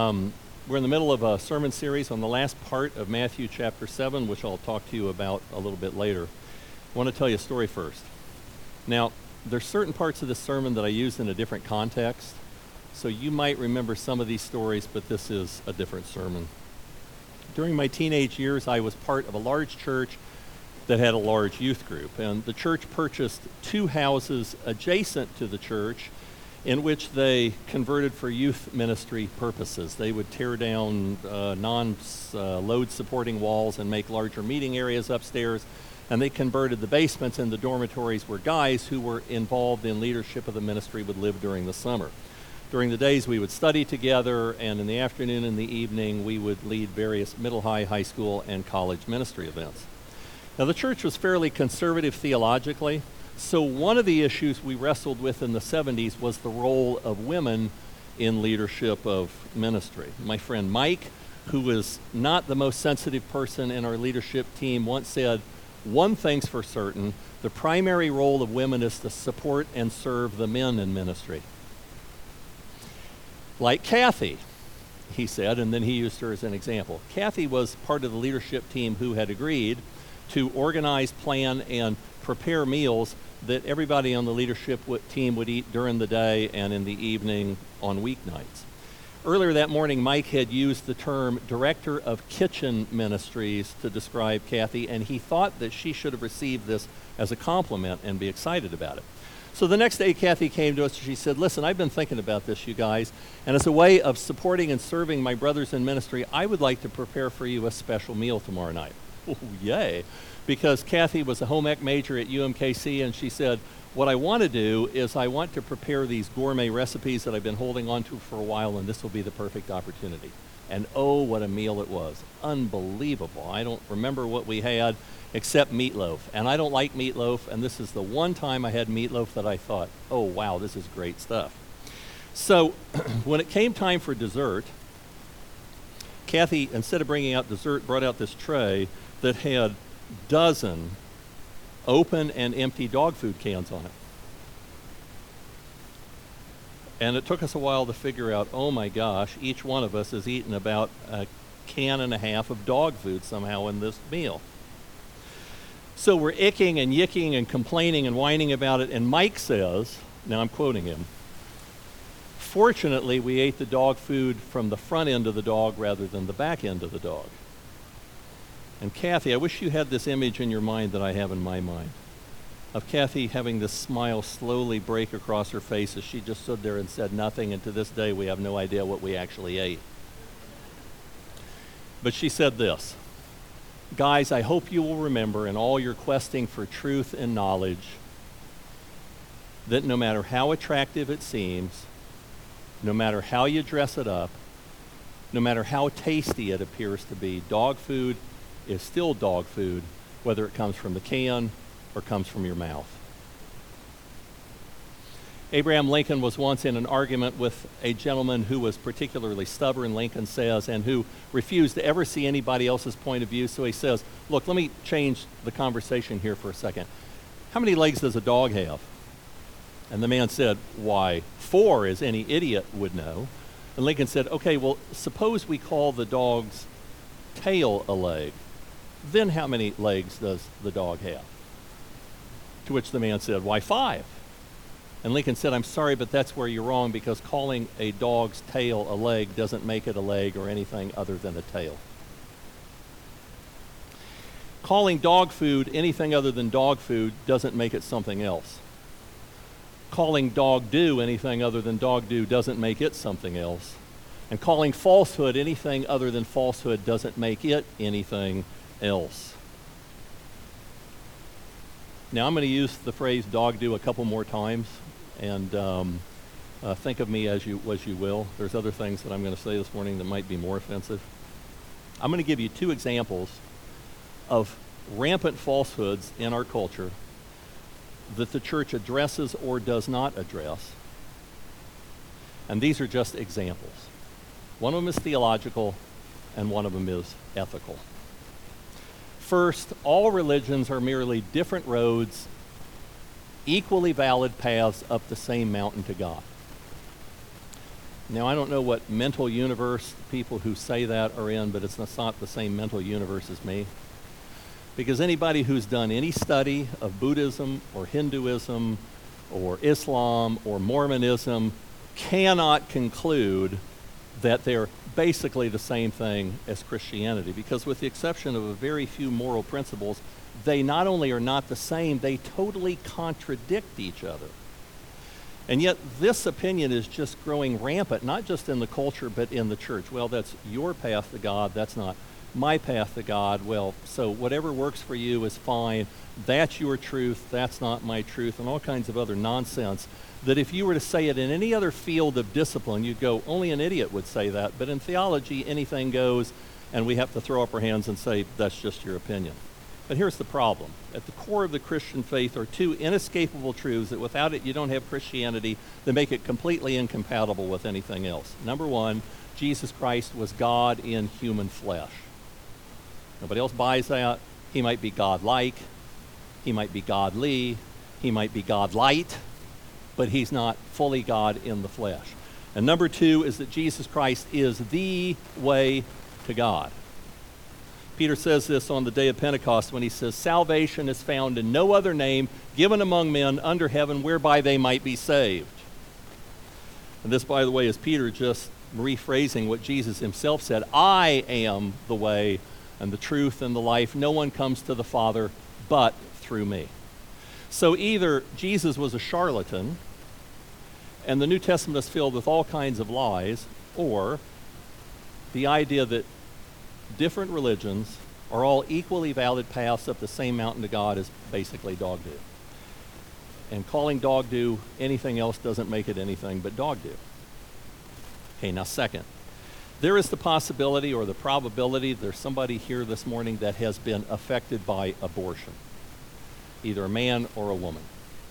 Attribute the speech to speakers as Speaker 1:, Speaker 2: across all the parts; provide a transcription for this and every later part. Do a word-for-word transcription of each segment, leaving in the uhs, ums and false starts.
Speaker 1: Um, we're in the middle of a sermon series on the last part of Matthew chapter seven, which I'll talk to you about a little bit later. I want to tell you a story first. Now, there's certain parts of this sermon that I used in a different context, so you might remember some of these stories, but this is a different sermon. During my teenage years, I was part of a large church that had a large youth group, and the church purchased two houses adjacent to the church in which they converted for youth ministry purposes. They would tear down uh, non-load uh, supporting walls and make larger meeting areas upstairs, and they converted the basements and the dormitories where guys who were involved in leadership of the ministry would live during the summer. During the days we would study together, and in the afternoon and the evening we would lead various middle, high, high school, and college ministry events. Now the church was fairly conservative theologically, so one of the issues we wrestled with in the seventies was the role of women in leadership of ministry. My friend Mike, who is not the most sensitive person in our leadership team, once said, "One thing's for certain, the primary role of women is to support and serve the men in ministry." Like Kathy, he said, and then he used her as an example. Kathy was part of the leadership team who had agreed to organize, plan, and prepare meals that everybody on the leadership w- team would eat during the day and in the evening on weeknights. Earlier that morning, Mike had used the term Director of Kitchen Ministries to describe Kathy, and he thought that she should have received this as a compliment and be excited about it. So the next day, Kathy came to us and she said, "Listen, I've been thinking about this, you guys, and as a way of supporting and serving my brothers in ministry, I would like to prepare for you a special meal tomorrow night." Oh, yay. Because Kathy was a home ec major at U M K C, and she said, "What I want to do is I want to prepare these gourmet recipes that I've been holding on to for a while, and this will be the perfect opportunity." And oh, what a meal it was. Unbelievable. I don't remember what we had except meatloaf. And I don't like meatloaf, and this is the one time I had meatloaf that I thought, oh, wow, this is great stuff. So when it came time for dessert, Kathy, instead of bringing out dessert, brought out this tray that had dozen open and empty dog food cans on it. And it took us a while to figure out, oh my gosh, each one of us has eaten about a can and a half of dog food somehow in this meal. So we're icking and yicking and complaining and whining about it, and Mike says, now I'm quoting him, "Fortunately, we ate the dog food from the front end of the dog rather than the back end of the dog." And Kathy, I wish you had this image in your mind that I have in my mind, of Kathy having this smile slowly break across her face as she just stood there and said nothing, and to this day we have no idea what we actually ate. But she said this, "Guys, I hope you will remember in all your questing for truth and knowledge that no matter how attractive it seems, no matter how you dress it up, no matter how tasty it appears to be, dog food is still dog food, whether it comes from the can or comes from your mouth." Abraham Lincoln was once in an argument with a gentleman who was particularly stubborn, Lincoln says, and who refused to ever see anybody else's point of view. So he says, "Look, let me change the conversation here for a second. How many legs does a dog have?" And the man said, "Why, four, as any idiot would know." And Lincoln said, "Okay, well, suppose we call the dog's tail a leg. Then how many legs does the dog have?" To which the man said, "Why, five." And Lincoln said, "I'm sorry, but that's where you're wrong, because calling a dog's tail a leg doesn't make it a leg or anything other than a tail. Calling dog food anything other than dog food doesn't make it something else. Calling dog do anything other than dog do doesn't make it something else. And calling falsehood anything other than falsehood doesn't make it anything else." Now I'm going to use the phrase dog do a couple more times, and um, uh, think of me as you, as you will. There's other things that I'm going to say this morning that might be more offensive. I'm going to give you two examples of rampant falsehoods in our culture that the church addresses or does not address. And these are just examples. One of them is theological, and one of them is ethical. First, all religions are merely different roads, equally valid paths up the same mountain to God. Now, I don't know what mental universe people who say that are in, but it's not the same mental universe as me. Because anybody who's done any study of Buddhism or Hinduism or Islam or Mormonism cannot conclude that they're basically the same thing as Christianity, because with the exception of a very few moral principles, they not only are not the same, they totally contradict each other. And yet this opinion is just growing rampant, not just in the culture, but in the church. Well, that's your path to God, that's not my path to God. Well, so whatever works for you is fine. That's your truth, that's not my truth, and all kinds of other nonsense that if you were to say it in any other field of discipline, you'd go, only an idiot would say that. But in theology, anything goes, and we have to throw up our hands and say, that's just your opinion. But here's the problem. At the core of the Christian faith are two inescapable truths that without it you don't have Christianity, that make it completely incompatible with anything else. Number one, Jesus Christ was God in human flesh. Nobody else buys that. He might be God-like, he might be godly, he might be God-light, but he's not fully God in the flesh. And number two is that Jesus Christ is the way to God. Peter says this on the day of Pentecost when he says, salvation is found in no other name given among men under heaven whereby they might be saved. And this, by the way, is Peter just rephrasing what Jesus himself said. I am the way and the truth and the life. No one comes to the Father but through me. So either Jesus was a charlatan and the New Testament is filled with all kinds of lies, or the idea that different religions are all equally valid paths up the same mountain to God is basically dog do. And calling dog do anything else doesn't make it anything but dog do. Okay, now second, there is the possibility or the probability there's somebody here this morning that has been affected by abortion, either a man or a woman.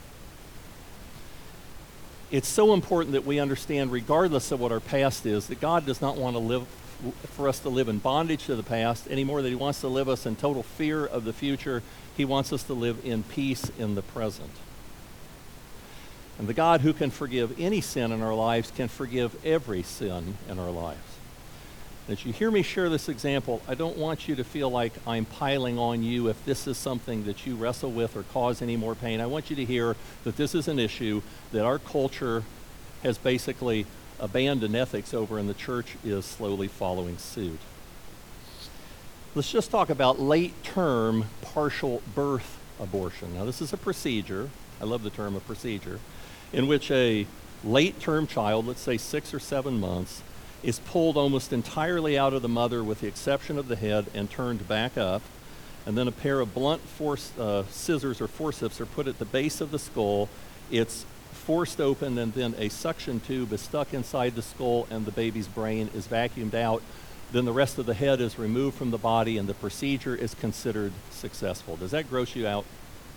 Speaker 1: It's so important that we understand, regardless of what our past is, that God does not want to live for us to live in bondage to the past any more than he wants to live us in total fear of the future. He wants us to live in peace in the present. And the God who can forgive any sin in our lives can forgive every sin in our lives. As you hear me share this example, I don't want you to feel like I'm piling on you if this is something that you wrestle with or cause any more pain. I want you to hear that this is an issue that our culture has basically abandoned ethics over, and the church is slowly following suit. Let's just talk about late-term partial birth abortion. Now, this is a procedure, I love the term a procedure, in which a late-term child, let's say six or seven months, is pulled almost entirely out of the mother with the exception of the head and turned back up, and then a pair of blunt force, uh, scissors or forceps are put at the base of the skull. It's forced open, and then a suction tube is stuck inside the skull and the baby's brain is vacuumed out. Then the rest of the head is removed from the body and the procedure is considered successful. Does that gross you out?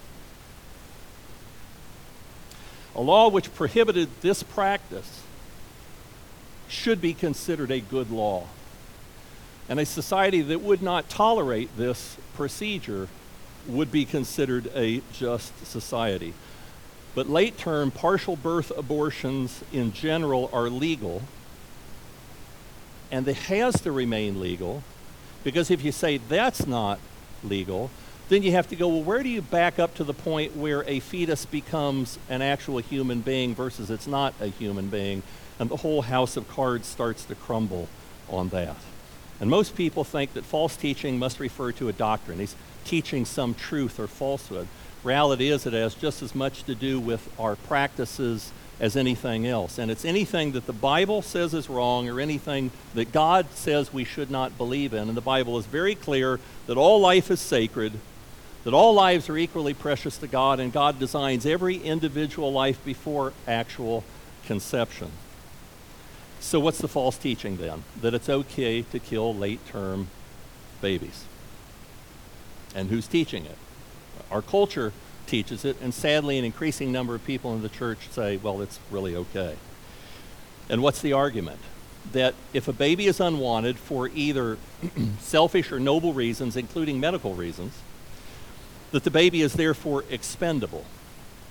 Speaker 1: A law which prohibited this practice should be considered a good law. And a society that would not tolerate this procedure would be considered a just society. But late-term partial birth abortions in general are legal, and it has to remain legal, because if you say that's not legal, then you have to go, well, where do you back up to the point where a fetus becomes an actual human being versus it's not a human being? And the whole house of cards starts to crumble on that. And most people think that false teaching must refer to a doctrine. He's teaching some truth or falsehood. Reality is it has just as much to do with our practices as anything else. And it's anything that the Bible says is wrong or anything that God says we should not believe in. And the Bible is very clear that all life is sacred, that all lives are equally precious to God, and God designs every individual life before actual conception. So what's the false teaching then? That it's okay to kill late-term babies. And who's teaching it? Our culture teaches it, and sadly an increasing number of people in the church say, well, it's really okay. And what's the argument? That if a baby is unwanted for either selfish or noble reasons, including medical reasons, that the baby is therefore expendable.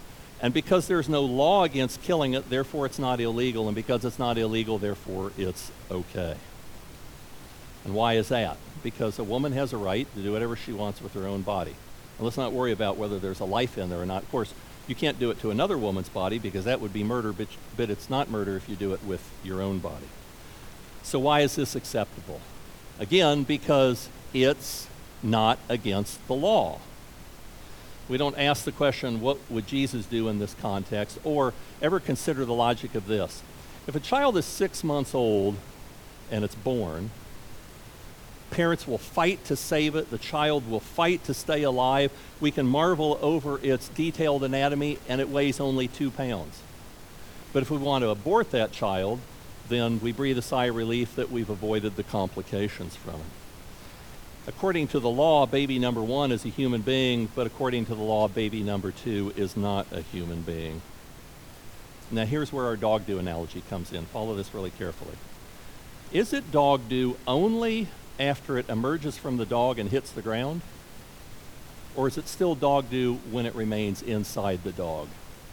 Speaker 1: And because there's no law against killing it, therefore it's not illegal. And because it's not illegal, therefore it's okay. And why is that? Because a woman has a right to do whatever she wants with her own body. And let's not worry about whether there's a life in there or not. Of course, you can't do it to another woman's body because that would be murder, but, but it's not murder if you do it with your own body. So why is this acceptable? Again, because it's not against the law. We don't ask the question, what would Jesus do in this context, or ever consider the logic of this. If a child is six months old and it's born, parents will fight to save it. The child will fight to stay alive. We can marvel over its detailed anatomy, and it weighs only two pounds. But if we want to abort that child, then we breathe a sigh of relief that we've avoided the complications from it. According to the law, baby number one is a human being, but according to the law, baby number two is not a human being. Now here's where our dog do analogy comes in. Follow this really carefully. Is it dog do only after it emerges from the dog and hits the ground? Or is it still dog do when it remains inside the dog?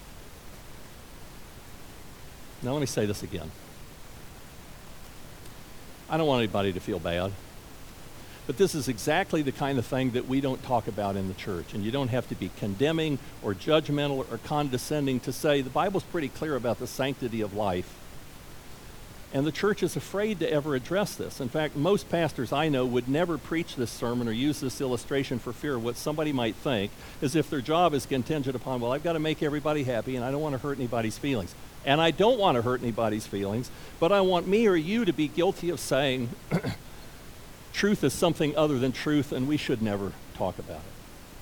Speaker 1: Now let me say this again. I don't want anybody to feel bad. But this is exactly the kind of thing that we don't talk about in the church. And you don't have to be condemning or judgmental or condescending to say the Bible's pretty clear about the sanctity of life. And the church is afraid to ever address this. In fact, most pastors I know would never preach this sermon or use this illustration for fear of what somebody might think, as if their job is contingent upon, well, I've got to make everybody happy and I don't want to hurt anybody's feelings. And I don't want to hurt anybody's feelings, but I want me or you to be guilty of saying truth is something other than truth, and we should never talk about it.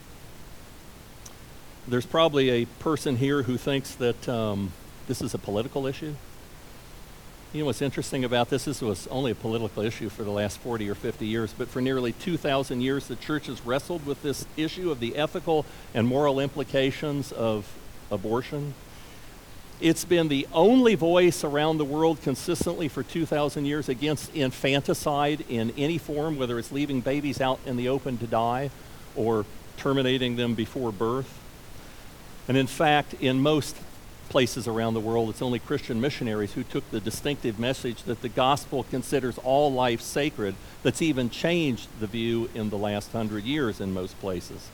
Speaker 1: There's probably a person here who thinks that um, this is a political issue. You know what's interesting about this? This was only a political issue for the last forty or fifty years, but for nearly two thousand years, the church has wrestled with this issue of the ethical and moral implications of abortion. It's been the only voice around the world consistently for two thousand years against infanticide in any form, whether it's leaving babies out in the open to die or terminating them before birth. And in fact, in most places around the world, it's only Christian missionaries who took the distinctive message that the gospel considers all life sacred that's even changed the view in the last hundred years in most places.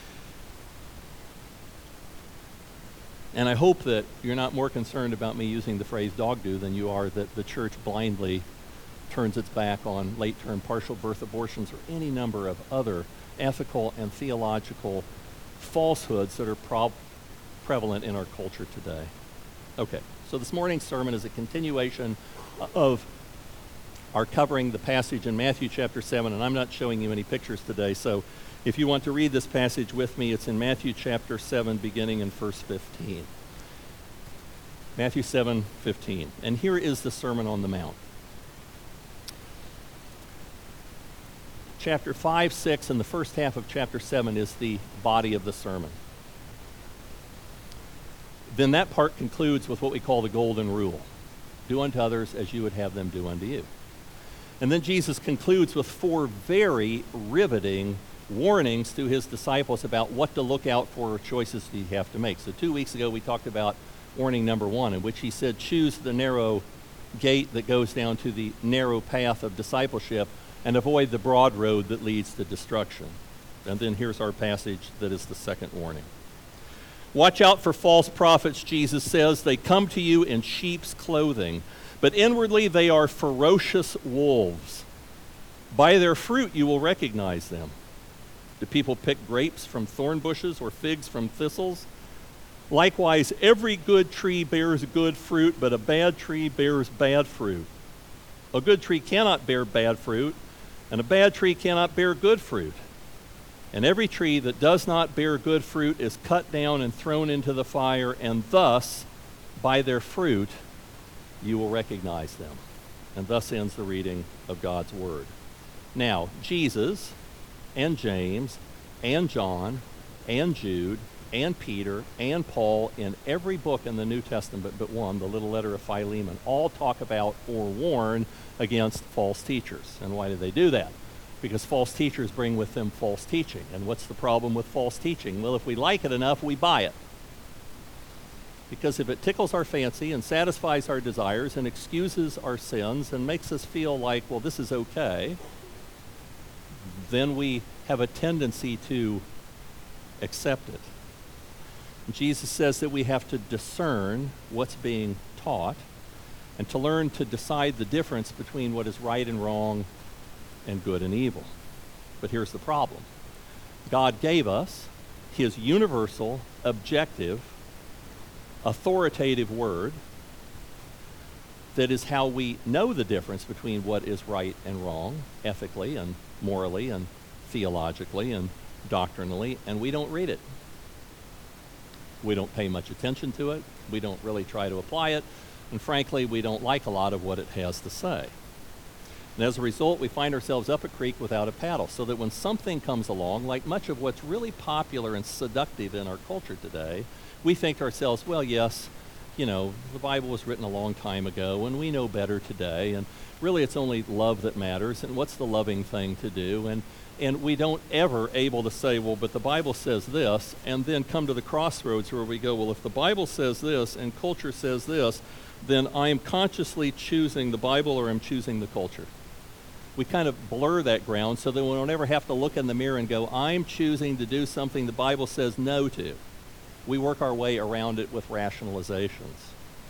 Speaker 1: And I hope that you're not more concerned about me using the phrase dog do than you are that the church blindly turns its back on late-term partial birth abortions or any number of other ethical and theological falsehoods that are prob- prevalent in our culture today. Okay, so this morning's sermon is a continuation of our covering the passage in Matthew chapter seven, and I'm not showing you any pictures today, so if you want to read this passage with me, it's in Matthew chapter seven, beginning in verse fifteen. Matthew seven, fifteen. And here is the Sermon on the Mount. Chapter five, six, and the first half of chapter seven is the body of the sermon. Then that part concludes with what we call the golden rule. Do unto others as you would have them do unto you. And then Jesus concludes with four very riveting warnings to his disciples about what to look out for or choices that you have to make. So two weeks ago we talked about warning number one, in which he said, choose the narrow gate that goes down to the narrow path of discipleship and avoid the broad road that leads to destruction. And then here's our passage that is the second warning. Watch out for false prophets, Jesus says. They come to you in sheep's clothing, but inwardly they are ferocious wolves. By their fruit you will recognize them. Do people pick grapes from thorn bushes or figs from thistles? Likewise, every good tree bears good fruit, but a bad tree bears bad fruit. A good tree cannot bear bad fruit, and a bad tree cannot bear good fruit. And every tree that does not bear good fruit is cut down and thrown into the fire, and thus, by their fruit, you will recognize them. And thus ends the reading of God's Word. Now, Jesus and James and John and Jude and Peter and Paul in every book in the New Testament but one, the little letter of Philemon, all talk about or warn against false teachers. And why do they do that? Because false teachers bring with them false teaching. And what's the problem with false teaching? Well, if we like it enough, we buy it. Because if it tickles our fancy and satisfies our desires and excuses our sins and makes us feel like, well, this is okay, then we have a tendency to accept it. Jesus says that we have to discern what's being taught and to learn to decide the difference between what is right and wrong and good and evil. But here's the problem. God gave us his universal, objective, authoritative word that is how we know the difference between what is right and wrong, ethically and morally and theologically and doctrinally, and we don't read it. We don't pay much attention to it. We don't really try to apply it. And frankly, we don't like a lot of what it has to say. And as a result, we find ourselves up a creek without a paddle, so that when something comes along, like much of what's really popular and seductive in our culture today, we think to ourselves, well, yes, you know, the Bible was written a long time ago, and we know better today, and really it's only love that matters, and what's the loving thing to do? And and we don't ever able to say, well, but the Bible says this, and then come to the crossroads where we go, well, if the Bible says this and culture says this, then I am consciously choosing the Bible or I'm choosing the culture. We kind of blur that ground so that we don't ever have to look in the mirror and go, I'm choosing to do something the Bible says no to. We work our way around it with rationalizations.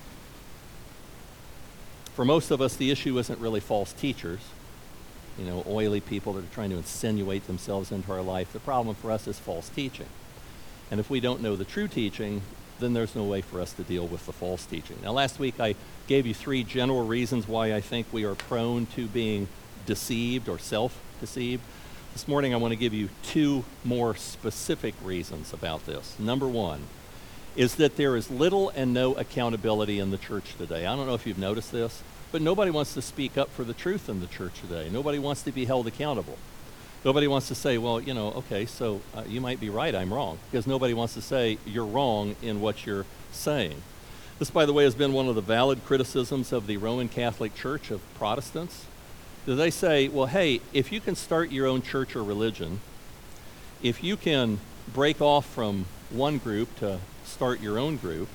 Speaker 1: For most of us, the issue isn't really false teachers, you know, oily people that are trying to insinuate themselves into our life. The problem for us is false teaching. And if we don't know the true teaching, then there's no way for us to deal with the false teaching. Now, last week I gave you three general reasons why I think we are prone to being deceived or self-deceived. This morning I want to give you two more specific reasons about this. Number one is that there is little and no accountability in the church today. I don't know if you've noticed this, but nobody wants to speak up for the truth in the church today. Nobody wants to be held accountable. Nobody wants to say, well, you know, okay, so uh, you might be right, I'm wrong, because nobody wants to say you're wrong in what you're saying. This, by the way, has been one of the valid criticisms of the Roman Catholic Church of Protestants. They say, well, hey, if you can start your own church or religion, if you can break off from one group to start your own group,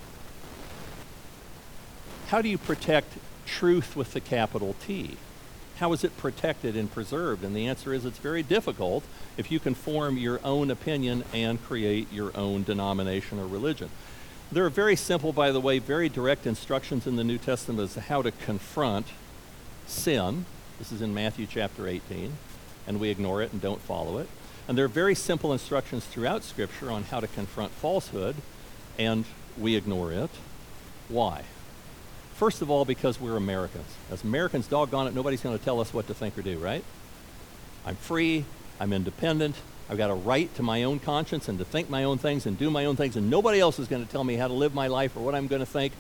Speaker 1: how do you protect truth with the capital T? How is it protected and preserved? And the answer is it's very difficult if you can form your own opinion and create your own denomination or religion. There are very simple, by the way, very direct instructions in the New Testament as to how to confront sin. This is in Matthew chapter eighteen, and we ignore it and don't follow it. And there are very simple instructions throughout Scripture on how to confront falsehood, and we ignore it. Why? First of all, because we're Americans. As Americans, doggone it, nobody's going to tell us what to think or do, right? I'm free, I'm independent, I've got a right to my own conscience and to think my own things and do my own things, and nobody else is going to tell me how to live my life or what I'm going to think,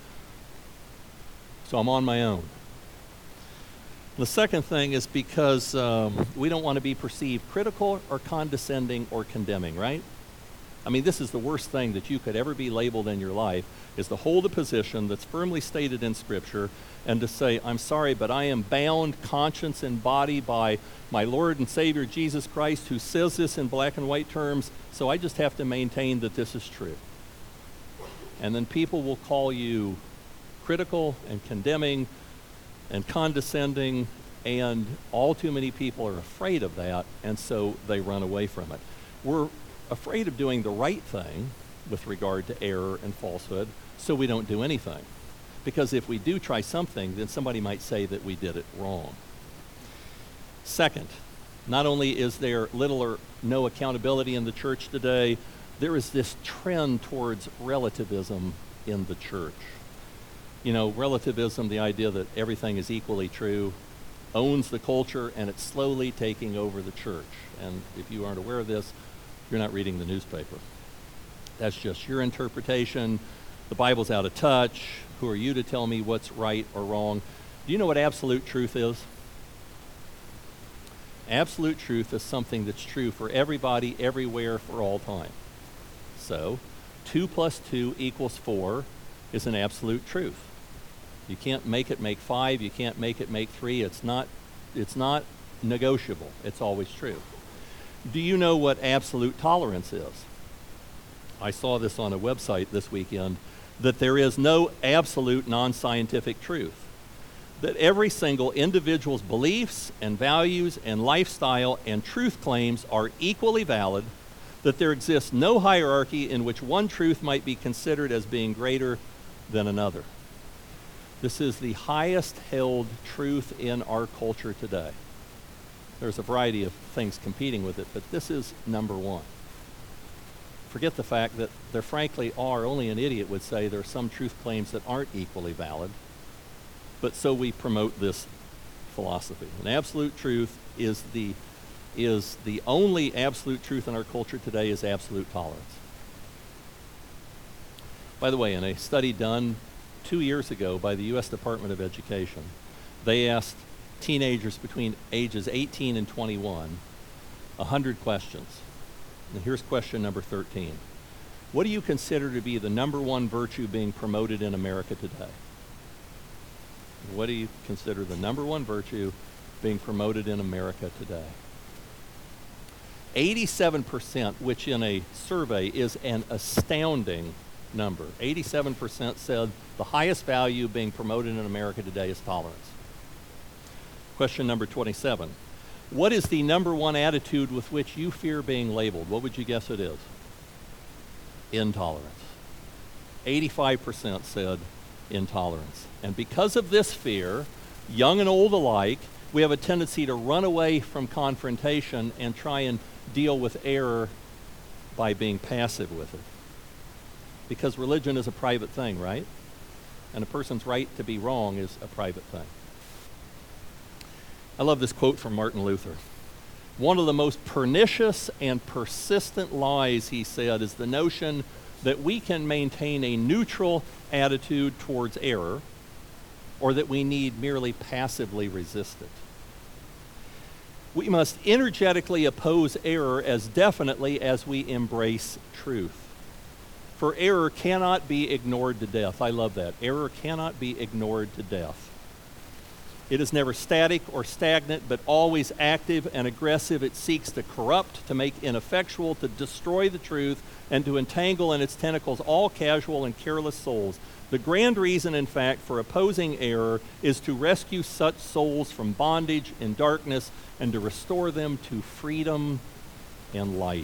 Speaker 1: so I'm on my own. The second thing is because um, we don't want to be perceived critical or condescending or condemning, right? I mean, this is the worst thing that you could ever be labeled in your life, is to hold a position that's firmly stated in Scripture and to say, I'm sorry, but I am bound conscience and body by my Lord and Savior Jesus Christ, who says this in black and white terms, so I just have to maintain that this is true. And then people will call you critical and condemning and condescending, and all too many people are afraid of that, and so they run away from it. We're afraid of doing the right thing with regard to error and falsehood, so we don't do anything. Because if we do try something, then somebody might say that we did it wrong. Second, not only is there little or no accountability in the church today, there is this trend towards relativism in the church. You know, relativism, the idea that everything is equally true, owns the culture, and it's slowly taking over the church. And if you aren't aware of this, you're not reading the newspaper. That's just your interpretation. The Bible's out of touch. Who are you to tell me what's right or wrong? Do you know what absolute truth is? Absolute truth is something that's true for everybody, everywhere, for all time. So, two plus two equals four is an absolute truth. You can't make it make five. You can't make it make three. It's not, it's not negotiable. It's always true. Do you know what absolute tolerance is? I saw this on a website this weekend that there is no absolute non-scientific truth, that every single individual's beliefs and values and lifestyle and truth claims are equally valid, that there exists no hierarchy in which one truth might be considered as being greater than another. This is the highest held truth in our culture today. There's a variety of things competing with it, but this is number one. Forget the fact that there frankly are, only an idiot would say there are some truth claims that aren't equally valid, but so we promote this philosophy. And absolute truth is the, is the only absolute truth in our culture today is absolute tolerance. By the way, in a study done two years ago by the U S Department of Education, they asked teenagers between ages eighteen and twenty-one one hundred questions. And here's question number thirteen. What do you consider to be the number one virtue being promoted in America today? What do you consider the number one virtue being promoted in America today? eighty-seven percent, which in a survey is an astounding number. eighty-seven percent said the highest value being promoted in America today is tolerance. Question number twenty-seven. What is the number one attitude with which you fear being labeled? What would you guess it is? Intolerance. eighty-five percent said intolerance. And because of this fear, young and old alike, we have a tendency to run away from confrontation and try and deal with error by being passive with it. Because religion is a private thing, right? And a person's right to be wrong is a private thing. I love this quote from Martin Luther. One of the most pernicious and persistent lies, he said, is the notion that we can maintain a neutral attitude towards error, or that we need merely passively resist it. We must energetically oppose error as definitely as we embrace truth. For error cannot be ignored to death. I love that. Error cannot be ignored to death. It is never static or stagnant, but always active and aggressive. It seeks to corrupt, to make ineffectual, to destroy the truth, and to entangle in its tentacles all casual and careless souls. The grand reason, in fact, for opposing error is to rescue such souls from bondage and darkness and to restore them to freedom and light.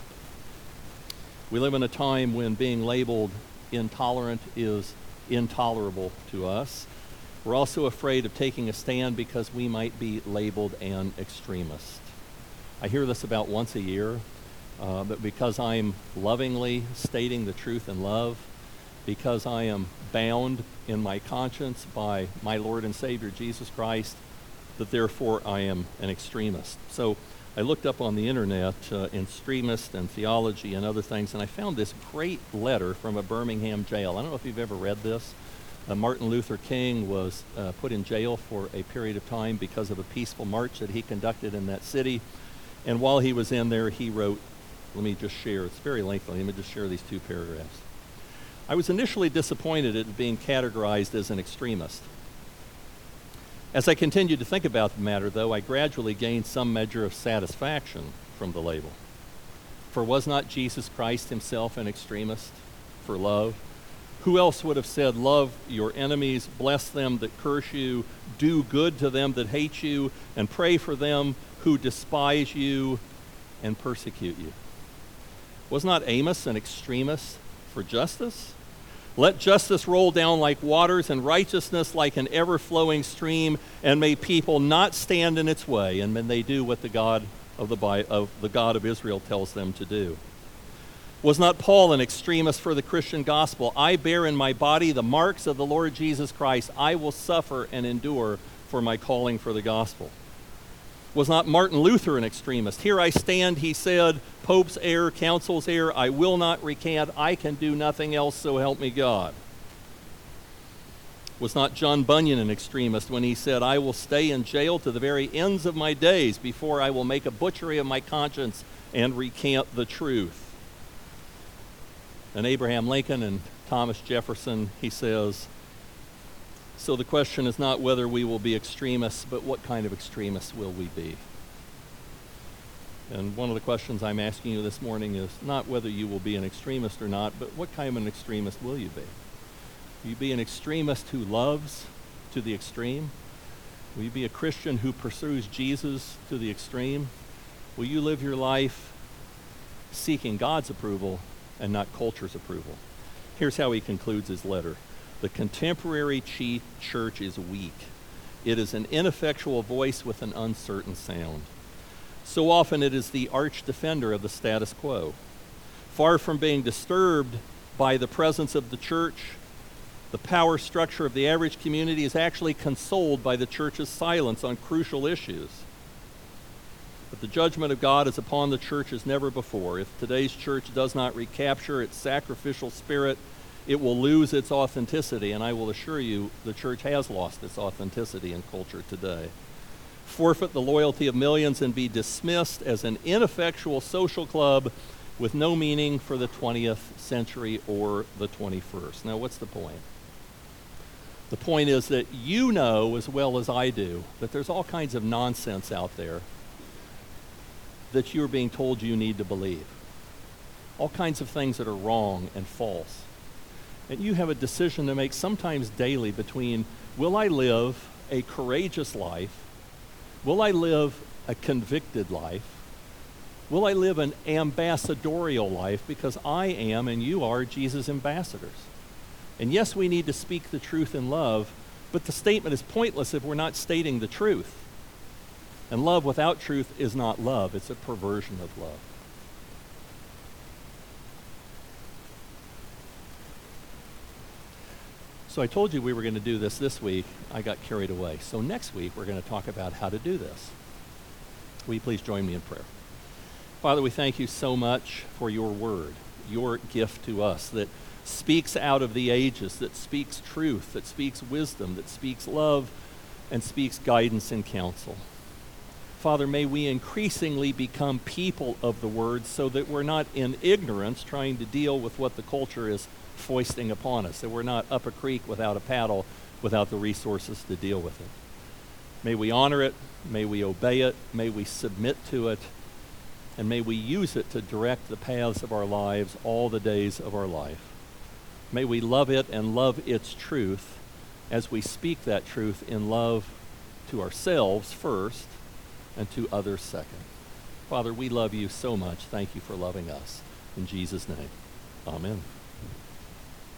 Speaker 1: We live in a time when being labeled intolerant is intolerable to us. We're also afraid of taking a stand because we might be labeled an extremist. I hear this about once a year, uh, but because I'm lovingly stating the truth in love, because I am bound in my conscience by my Lord and Savior Jesus Christ, that therefore I am an extremist. So I looked up on the internet uh, extremist and theology and other things, and I found this great letter from a Birmingham jail. I don't know if you've ever read this. Uh, Martin Luther King was uh, put in jail for a period of time because of a peaceful march that he conducted in that city. And while he was in there, he wrote, let me just share, it's very lengthy, let me just share these two paragraphs. I was initially disappointed at being categorized as an extremist. As I continued to think about the matter, though, I gradually gained some measure of satisfaction from the label. For was not Jesus Christ himself an extremist for love? Who else would have said, love your enemies, bless them that curse you, do good to them that hate you, and pray for them who despise you and persecute you? Was not Amos an extremist for justice? Let justice roll down like waters and righteousness like an ever-flowing stream, and may people not stand in its way, and may they do what the God of the, of the God of Israel tells them to do. Was not Paul an extremist for the Christian gospel? I bear in my body the marks of the Lord Jesus Christ. I will suffer and endure for my calling for the gospel. Was not Martin Luther an extremist? Here I stand, he said, Pope's error, council's error, I will not recant. I can do nothing else, so help me God. Was not John Bunyan an extremist when he said, I will stay in jail to the very ends of my days before I will make a butchery of my conscience and recant the truth? And Abraham Lincoln and Thomas Jefferson, he says, so the question is not whether we will be extremists, but what kind of extremists will we be? And one of the questions I'm asking you this morning is not whether you will be an extremist or not, but what kind of an extremist will you be? Will you be an extremist who loves to the extreme? Will you be a Christian who pursues Jesus to the extreme? Will you live your life seeking God's approval and not culture's approval? Here's how he concludes his letter. The contemporary chief church is weak. It is an ineffectual voice with an uncertain sound. So often it is the arch defender of the status quo. Far from being disturbed by the presence of the church, the power structure of the average community is actually consoled by the church's silence on crucial issues. But the judgment of God is upon the church as never before. If today's church does not recapture its sacrificial spirit, it will lose its authenticity, and I will assure you the church has lost its authenticity in culture today. Forfeit the loyalty of millions and be dismissed as an ineffectual social club with no meaning for the twentieth century or the twenty-first. Now, what's the point? The point is that you know as well as I do that there's all kinds of nonsense out there that you're being told you need to believe. All kinds of things that are wrong and false. And you have a decision to make sometimes daily between, will I live a courageous life? Will I live a convicted life? Will I live an ambassadorial life because I am and you are Jesus' ambassadors? And yes, we need to speak the truth in love, but the statement is pointless if we're not stating the truth. And love without truth is not love. It's a perversion of love. So I told you we were going to do this this week. I got carried away. So next week we're going to talk about how to do this. Will you please join me in prayer? Father, we thank you so much for your word, your gift to us that speaks out of the ages, that speaks truth, that speaks wisdom, that speaks love, and speaks guidance and counsel. Father, may we increasingly become people of the word so that we're not in ignorance trying to deal with what the culture is foisting upon us, that we're not up a creek without a paddle, without the resources to deal with it. May we honor it, may we obey it, may we submit to it, and may we use it to direct the paths of our lives all the days of our life. May we love it and love its truth as we speak that truth in love to ourselves first and to others second. Father, we love you so much. Thank you for loving us. In Jesus' name, amen.